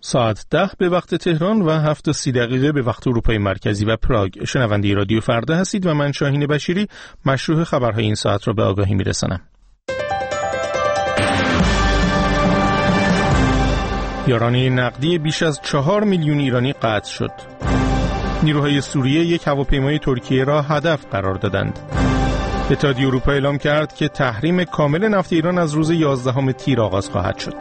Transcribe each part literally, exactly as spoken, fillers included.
ساعت ده به وقت تهران و هفت و سی دقیقه به وقت اروپای مرکزی و پراگ. شنونده رادیو فردا هستید و من شاهین بشیری مشروح خبرهای این ساعت را به آگاهی میرسانم. یارانه نقدی بیش از چهار میلیون ایرانی قطع شد. نیروهای سوریه یک هواپیمای ترکیه را هدف قرار دادند. اتحادیه اروپا اعلام کرد که تحریم کامل نفت ایران از روز یازدهم تیر آغاز خواهد شد.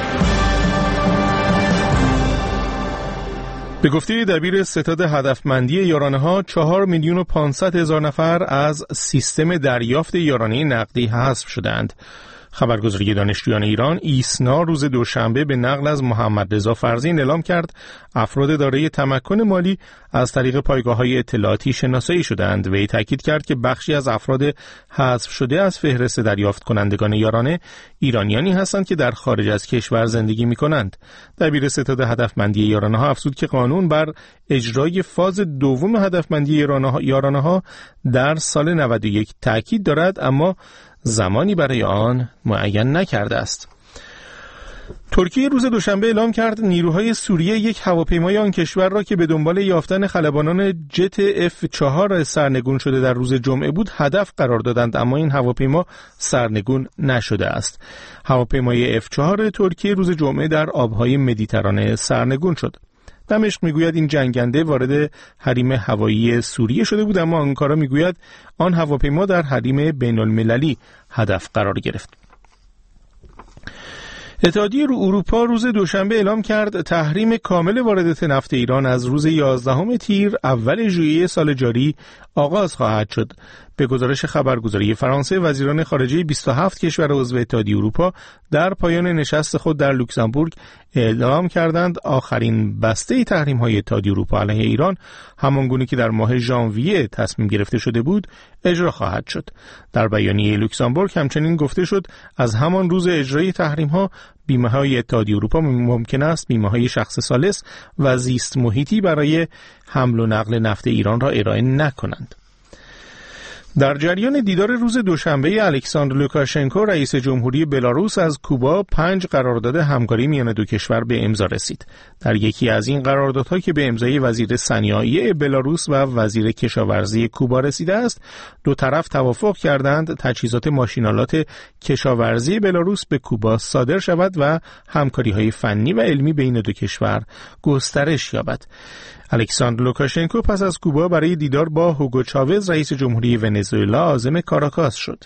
به گفته دبیر ستاد هدفمندی یارانه‌ها، چهار میلیون و پانصد هزار نفر از سیستم دریافت یارانه نقدی حذف شدند. خبرگزاری دانشجویان ایران ایسنا روز دوشنبه به نقل از محمد رضا فرزین اعلام کرد افراد دارای تمکن مالی از طریق پایگاه‌های اطلاعاتی شناسایی شدند و تاکید کرد که بخشی از افراد حذف شده از فهرست دریافت کنندگان یارانه ایرانیانی هستند که در خارج از کشور زندگی می‌کنند. دبیر ستاد هدفمندی یارانه‌ها افزود که قانون بر اجرای فاز دوم هدفمندی یارانه‌ها در سال نود و یک تاکید دارد، اما زمانی برای آن معین نکرده است. ترکیه روز دوشنبه اعلام کرد نیروهای سوریه یک هواپیمای آن کشور را که به دنبال یافتن خلبانان جت اف چهار سرنگون شده در روز جمعه بود هدف قرار دادند، اما این هواپیما سرنگون نشده است. هواپیمای اف چهار ترکیه روز جمعه در آبهای مدیترانه سرنگون شد. دمشق میگوید این جنگنده وارد حریم هوایی سوریه شده بود، اما آنکارا میگوید آن هواپیما در حریم بین المللی هدف قرار گرفت. اتحادیه اروپا روز دوشنبه اعلام کرد تحریم کامل واردات نفت ایران از روز یازدهم تیر اول ژوئیه سال جاری آغاز خواهد شد. به گزارش خبرگزاری فرانسه، وزیران خارجه بیست و هفت کشور عضو اتحادیه اروپا در پایان نشست خود در لوکزامبورگ اعلام کردند آخرین بسته تحریم‌های اتحادیه اروپا علیه ایران همانگونه که در ماه ژانویه تصمیم گرفته شده بود اجرا خواهد شد. در بیانیه لوکزامبورگ همچنین گفته شد از همان روز اجرای تحریم‌ها بیمه‌های اتحادیه اروپا ممکن است بیمه‌های شخص ثالث و زیست محیطی برای حمل و نقل نفت ایران را ارائه نکنند. در جریان دیدار روز دوشنبه الکساندر لوکاشنکو رئیس جمهوری بلاروس از کوبا پنج قرارداد همکاری میان دو کشور به امضا رسید. در یکی از این قراردادها که به امضای وزیر صنایع بلاروس و وزیر کشاورزی کوبا رسیده است، دو طرف توافق کردند تجهیزات ماشین‌آلات کشاورزی بلاروس به کوبا صادر شود و همکاری‌های فنی و علمی بین دو کشور گسترش یابد. الکساندر لوکاشنکو پس از کوبا برای دیدار با هوگو چاوز رئیس جمهوری ونزوئلا عازم کاراکاس شد.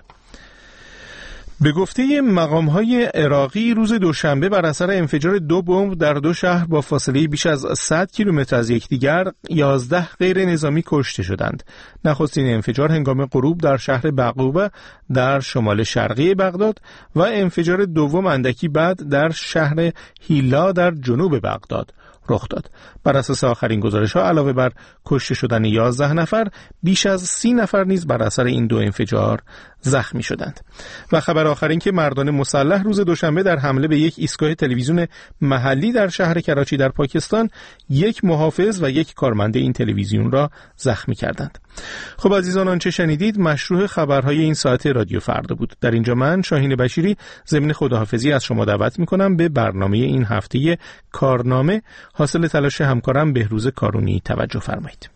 به گفته مقام‌های عراقی روز دوشنبه بر اثر انفجار دو بمب در دو شهر با فاصله بیش از صد کیلومتر از یکدیگر یازده غیر نظامی کشته شدند. نخستین انفجار هنگام غروب در شهر بقوبه در شمال شرقی بغداد و انفجار دوم اندکی بعد در شهر هیلا در جنوب بغداد رخ داد. بر اساس آخرین گزارش‌ها علاوه بر کشته شدن یازده نفر، بیش از سی نفر نیز بر اثر این دو انفجار زخمی شدند. و خبر آخرین که مردان مسلح روز دوشنبه در حمله به یک ایستگاه تلویزیون محلی در شهر کراچی در پاکستان یک محافظ و یک کارمند این تلویزیون را زخمی کردند. خب عزیزان، آنچه شنیدید مشروح خبرهای این ساعت رادیو فردا بود. در اینجا من شاهین بشیری ضمن خداحافظی از شما دعوت می‌کنم به برنامه این هفته کارنامه حاصل تلاش همکارم بهروز کارونی توجه فرمایید.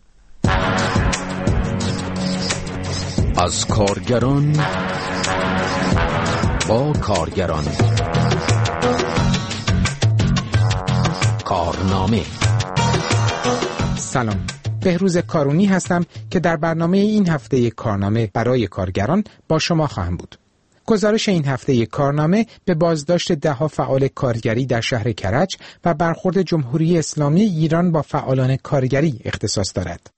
از کارگران با کارگران، کارنامه. سلام، بهروز کارونی هستم که در برنامه این هفته کارنامه برای کارگران با شما خواهم بود. گزارش این هفته کارنامه به بازداشت ده‌ها فعال کارگری در شهر کرج و برخورد جمهوری اسلامی ایران با فعالان کارگری اختصاص دارد.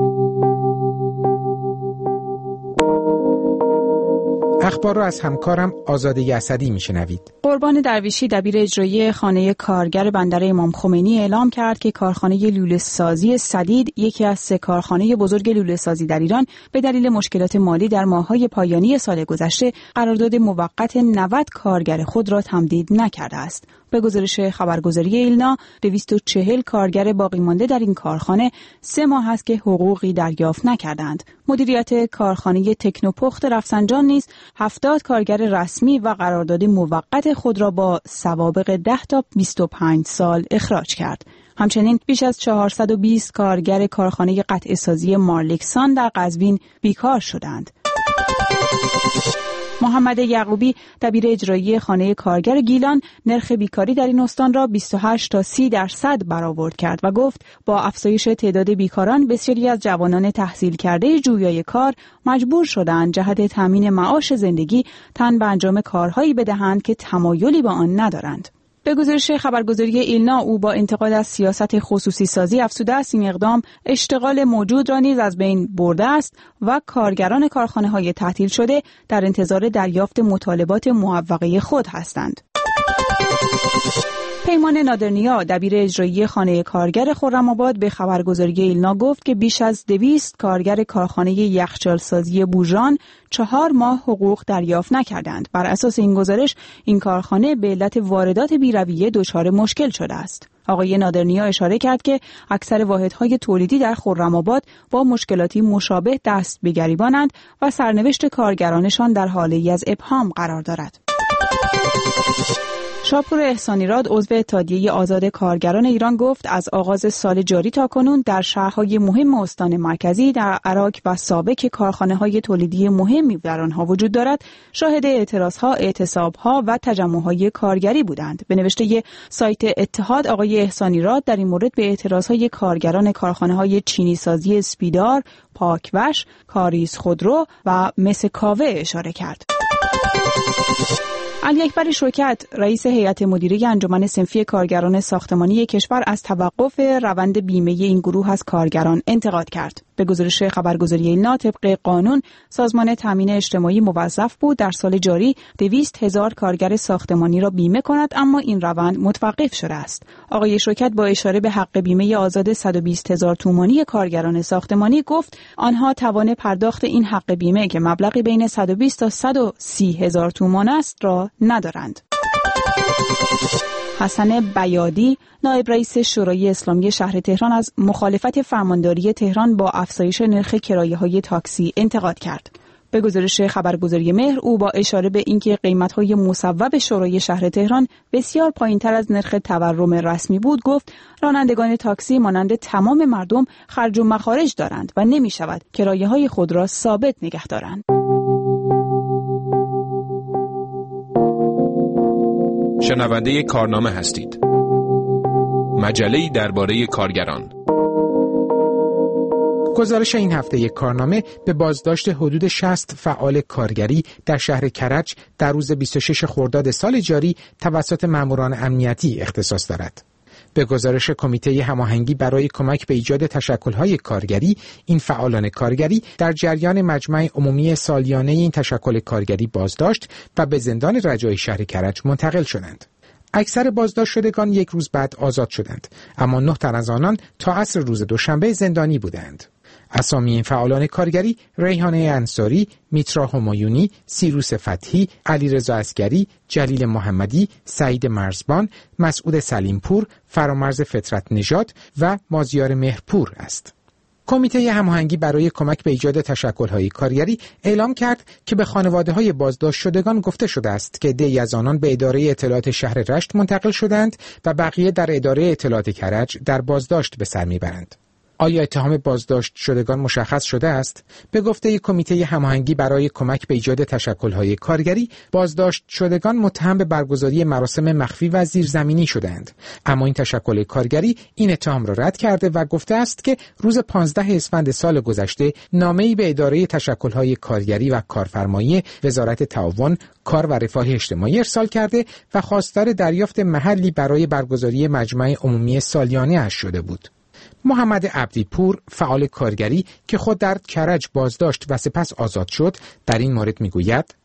اخبار را از همکارم آزاده اسدی میشنوید. قربان درویشی دبیر اجرایی خانه کارگر بندر امام خمینی اعلام کرد که کارخانه لوله سازی سدید، یکی از سه کارخانه بزرگ لوله سازی در ایران، به دلیل مشکلات مالی در ماه‌های پایانی سال گذشته قرارداد موقت نود کارگر خود را تمدید نکرده است. به گزارش خبرگزاری ایلنا، دویست و چهل کارگر باقی مانده در این کارخانه سه ماه است که حقوقی دریافت نکردند. مدیریت کارخانه تکنوپخت رفسنجان نیز هفتاد کارگر رسمی و قرارداد موقت خود را با سوابق ده تا بیست و پنج سال اخراج کرد. همچنین بیش از چهارصد و بیست کارگر کارخانه قطعه سازی مارلکسان در قزوین بیکار شدند. محمد یعقوبی، دبیر اجرایی خانه کارگر گیلان، نرخ بیکاری در این استان را بیست و هشت تا سی درصد برآورد کرد و گفت با افزایش تعداد بیکاران بسیاری از جوانان تحصیل کرده جویای کار مجبور شدند جهت تامین معاش زندگی تن به انجام کارهایی بدهند که تمایلی به آن ندارند. به گزارش خبرگزاری ایلنا، او با انتقاد از سیاست خصوصی سازی افزوده است این اقدام اشتغال موجود را نیز از بین برده است و کارگران کارخانه‌های تعطیل شده در انتظار دریافت مطالبات موفقه خود هستند. پیمان نادرنیا، دبیر اجرایی خانه کارگر خرم‌آباد، به خبرگزاری ایلنا گفت که بیش از دویست کارگر کارخانه یخچال‌سازی بوژان چهار ماه حقوق دریافت نکردند. بر اساس این گزارش، این کارخانه به علت واردات بی‌رویه دچار مشکل شده است. آقای نادرنیا اشاره کرد که اکثر واحدهای تولیدی در خرم‌آباد با مشکلاتی مشابه دست به گریبانند و سرنوشت کارگرانشان در حالی از ابهام قرار دارد. شاپور احسانیراد، عضو اتحادیه آزاد کارگران ایران، گفت از آغاز سال جاری تا کنون در شهرهای مهم استان مرکزی در عراق و سابق کارخانه‌های تولیدی مهمی در آنها وجود دارد، شاهد اعتراضها، اعتصابها و تجمع‌های کارگری بودند. به نوشته سایت اتحاد، آقای احسانیراد در این مورد به اعتراضهای کارگران کارخانه‌های چینی سازی اسپیدار، پاکوش، کاریز خودرو و مس کاوه اشاره کرد. علی اکبر شوکت، رئیس هیئت مدیره انجمن صنفی کارگران ساختمانی کشور، از توقف روند بیمه این گروه از کارگران انتقاد کرد. به گزارش خبرگزاری ایلنا، طبق قانون سازمان تامین اجتماعی موظف بود در سال جاری دویست هزار کارگر ساختمانی را بیمه کند، اما این روند متوقف شده است. آقای شوکت با اشاره به حق بیمه آزاد صد و بیست هزار تومانی کارگران ساختمانی گفت آنها توان پرداخت این حق بیمه که مبلغی بین صد و بیست تا صد و سی هزار تومان است را ندارند. حسن بیادی، نایب رئیس شورای اسلامی شهر تهران، از مخالفت فرمانداری تهران با افزایش نرخ کرایه‌های تاکسی انتقاد کرد. به گزارش خبرگزاری مهر، او با اشاره به اینکه قیمت‌های مصوب شورای شهر تهران بسیار پایین‌تر از نرخ تورم رسمی بود، گفت رانندگان تاکسی مانند تمام مردم خرج و مخارج دارند و نمی‌شود کرایه‌های خود را ثابت نگه دارند. شنونده کارنامه هستید. مجله‌ای درباره کارگران. گزارش این هفته یک کارنامه به بازداشت حدود شصت فعال کارگری در شهر کرج در روز بیست و شش خرداد سال جاری توسط ماموران امنیتی اختصاص دارد. به گزارش کمیته هماهنگی برای کمک به ایجاد تشکل‌های کارگری، این فعالان کارگری در جریان مجمع عمومی سالیانه این تشکل کارگری بازداشت و به زندان رجایی شهر کرج منتقل شدند. اکثر بازداشت شدگان یک روز بعد آزاد شدند، اما نه تن از آنان تا عصر روز دوشنبه زندانی بودند. اسامی این فعالان کارگری ریحانه انصاری، میترا همایونی، سیروس فتحی، علیرضا عسگری، جلیل محمدی، سعید مرزبان، مسعود سلیمپور، فرامرز فطرت نژاد و مازیار مهرپور است. کمیته هماهنگی برای کمک به ایجاد تشکل‌های کارگری اعلام کرد که به خانواده‌های بازداشت شدگان گفته شده است که عده‌ای از آنان به اداره اطلاعات شهر رشت منتقل شدند و بقیه در اداره اطلاعات کرج در بازداشت به سر میبرند. آیا اتهام بازداشت شدگان مشخص شده است؟ به گفته کمیته هماهنگی برای کمک به ایجاد تشکل‌های کارگری، بازداشت شدگان متهم به برگزاری مراسم مخفی و زیرزمینی شدند. اما این تشکل کارگری این اتهام را رد کرده و گفته است که روز پانزده اسفند سال گذشته نامه‌ای به اداره تشکل‌های کارگری و کارفرمایی وزارت تعاون، کار و رفاه اجتماعی ارسال کرده و خواستار دریافت محلی برای برگزاری مجمع عمومی سالیانه اش شده بود. محمد عبدیپور، فعال کارگری که خود در کرج بازداشت و سپس آزاد شد، در این مورد میگوید: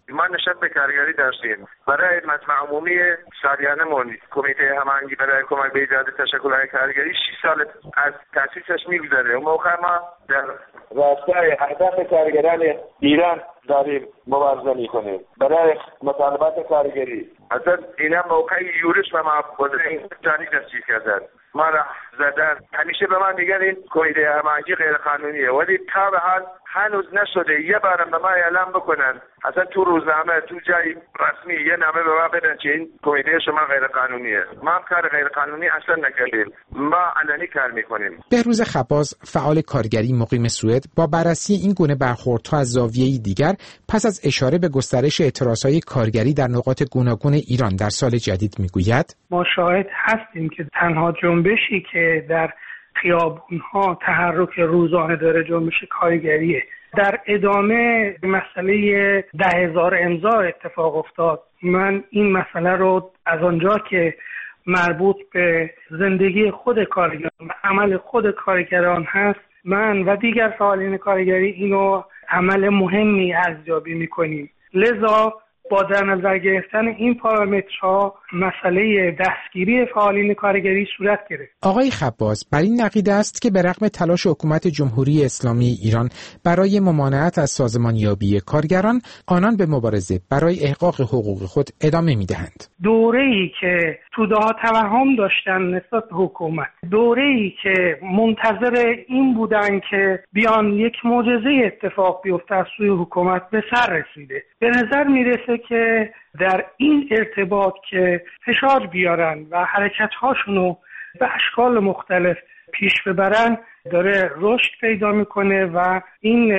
ما نشست کارگری داشتیم برای مجمع عمومی سالیانمون. کمیته هماهنگی برای کمک به ایجاد تشکل‌های کارگری شش سال از تأسیسش می‌گذره. اون موقع ما در راستای اهداف کارگران ایران داریم مبارزه می‌کنیم برای مطالبات کارگری. اصلا اینا موقع یورش و معبوده جانی دستگیر کردن، ما را زدن. همیشه به من میگن این کمیته هماهنگی غیر قانونیه، ولی تا به حال هنوز نشده یه بارم به ما اعلام بکنن، اصلا تو روزنامه تو جای رسمی یه نامه به ما بدن که این کمیته شما غیر قانونیه. ما هم کار غیر قانونی اصلا نکردیم، ما علنی کار میکنیم. بهروز خباز، فعال کارگری مقیم سوئد، با بررسی این گونه برخوردها از زاویه‌ای دیگر پس از اشاره به گسترش اعتراضهای کارگری در نقاط گوناگون ایران در سال جدید میگوید: ما شاهد هستیم که تنها جنبشی که در خیابون‌ها تحرک روزانه داره جنبش کارگریه. در ادامه مسئله ده هزار امضا اتفاق افتاد. من این مسئله رو از آنجا که مربوط به زندگی خود کارگران و عمل خود کارگران هست، من و دیگر فعالین کارگری اینو عمل مهمی ارزیابی می‌کنیم. لذا با در نظر گرفتن این پارامترها مسئله دستگیری فعالین کارگری صورت گرفت. آقای خباز بر این عقیده است که به رغم تلاش حکومت جمهوری اسلامی ایران برای ممانعت از سازمانیابی کارگران، آنان به مبارزه برای احقاق حقوق خود ادامه می‌دهند. دوره‌ای که توده‌ها توهم داشتن نسبت به حکومت، دوره‌ای که منتظر این بودن که بیان یک معجزه اتفاق بیفته از سوی حکومت، به سر رسیده. به نظر میرسه که در این ارتباط که فشار بیارن و حرکت‌هاشونو به اشکال مختلف پیش ببرن، داره رشد پیدا میکنه و این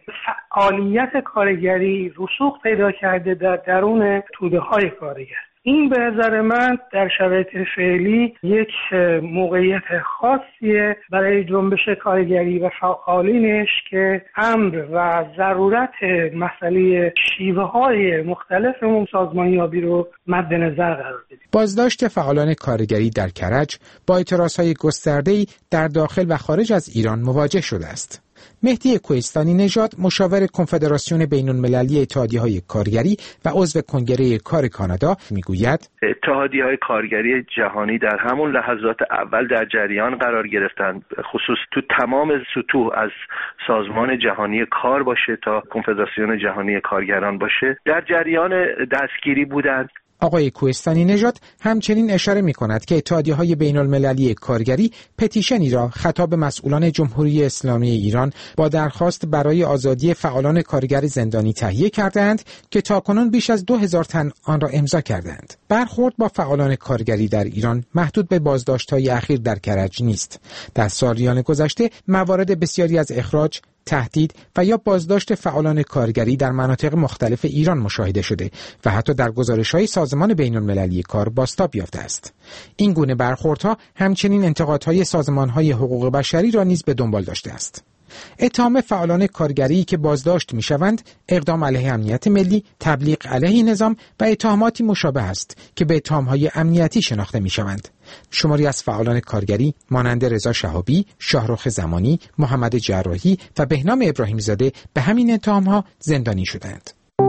فعالیت کارگری رسوخ پیدا کرده در درون توده‌های کارگر. این به نظر من در شرایط فعلی یک موقعیت خاصیه برای جنبش کارگری و فعالینش که امر و ضرورت مسئله شیوه‌های مختلف سازمانیابی رو مد نظر قرار بدیم. بازداشت فعالان کارگری در کرج با اعتراضهای گسترده‌ای در داخل و خارج از ایران مواجه شده است. مهدی کوهستانی نژاد، مشاور کنفدراسیون بین‌المللی اتحادیه‌های کارگری و عضو کنگره کار کانادا، میگوید اتحادیه‌های کارگری جهانی در همون لحظات اول در جریان قرار گرفتند، خصوص تو تمام سطوح، از سازمان جهانی کار باشه تا کنفدراسیون جهانی کارگران باشه، در جریان دستگیری بودند. آقای کوهستانی نژاد همچنین اشاره می کند که اتحادیه‌های بین‌المللی کارگری پتیشنی را خطاب مسئولان جمهوری اسلامی ایران با درخواست برای آزادی فعالان کارگر زندانی تهیه کردند که تاکنون بیش از دو هزار تن آن را امضا کردند. برخورد با فعالان کارگری در ایران محدود به بازداشت‌های اخیر در کرج نیست. در سالیان گذشته موارد بسیاری از اخراج، تهدید و یا بازداشت فعالان کارگری در مناطق مختلف ایران مشاهده شده و حتی در گزارش‌های سازمان بین‌المللی کار بازتاب یافته است. این گونه برخوردها همچنین انتقادهای سازمان‌های حقوق بشری را نیز به دنبال داشته است. اتهام فعالان کارگری که بازداشت می‌شوند، اقدام علیه امنیت ملی، تبلیغ علیه نظام و اتهاماتی مشابه است که به اتهام‌های امنیتی شناخته می‌شوند. شماری از فعالان کارگری مانند رضا شهابی، شاهرخ زمانی، محمد جراحی و بهنام ابراهیم زاده به همین اتهام‌ها زندانی شدند.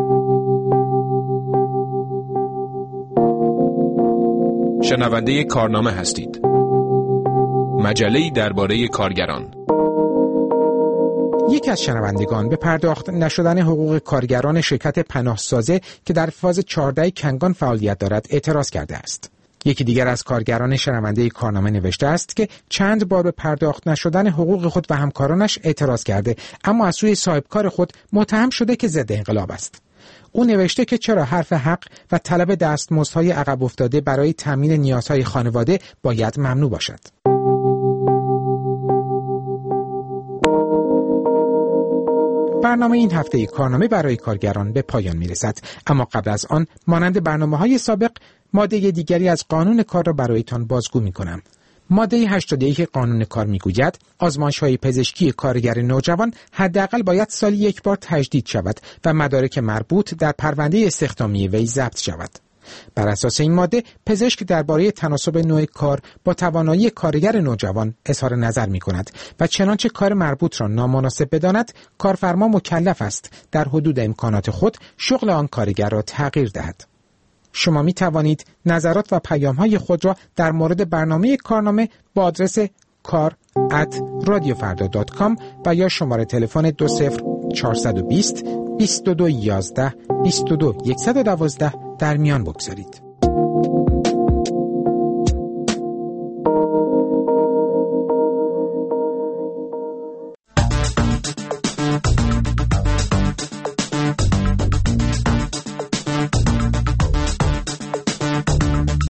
شنونده کارنامه هستید. مجله‌ای درباره کارگران. یکی از شنوندگان به پرداخت نشدن حقوق کارگران شرکت پناهسازه که در فاز چهارده کنگان فعالیت دارد اعتراض کرده است. یکی دیگر از کارگران شنونده کارنامه نوشته است که چند بار به پرداخت نشدن حقوق خود و همکارانش اعتراض کرده، اما از سوی صاحبکار خود متهم شده که ضد انقلاب است. او نوشته که چرا حرف حق و طلب دستمزدهای عقب افتاده برای تامین نیازهای خانواده باید ممنوع باشد. برنامه این هفته کارنامه برای کارگران به پایان میرسد، اما قبل از آن مانند برنامه‌های سابق ماده دیگری از قانون کار را برایتان بازگو می‌کنم. ماده هشتاد و یک قانون کار میگوید آزمایش‌های پزشکی کارگر نوجوان حداقل باید سالی یک بار تجدید شود و مدارک مربوط در پرونده استخدامی وی ضبط شود. بر اساس این ماده پزشک درباره تناسب نوع کار با توانایی کارگر نوجوان اظهار نظر می کند و چنانچه کار مربوط را نامناسب بداند کارفرما مکلف است در حدود امکانات خود شغل آن کارگر را تغییر دهد. شما می توانید نظرات و پیام‌های خود را در مورد برنامه کارنامه با آدرس کار ات رادیو فردا دات کام و یا شماره تلفن دو صفر چهارصد و بیست بیست و دو یازده بیست و دو صد و دوازده در میان بگذارید.